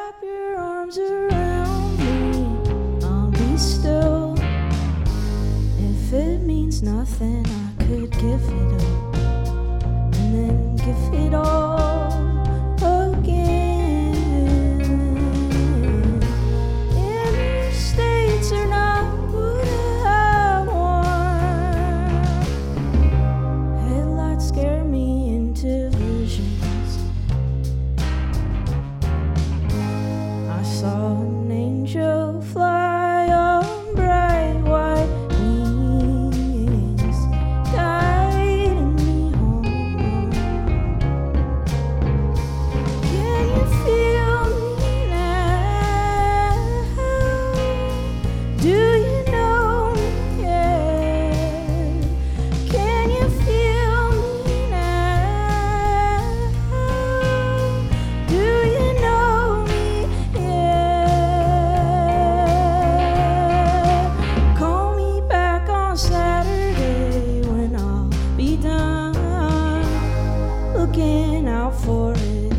Wrap your arms around me, I'll be still. If it means nothing, I could give it up and then give it all again. And the States are not what I want. Headlights scare me into visions. I saw an angel fly on bright white wings, guiding me home. Can you feel me now? Do you know me yet? Can you feel me now? Do you know me yet? Call me back on Saturday when I'll be done looking out for it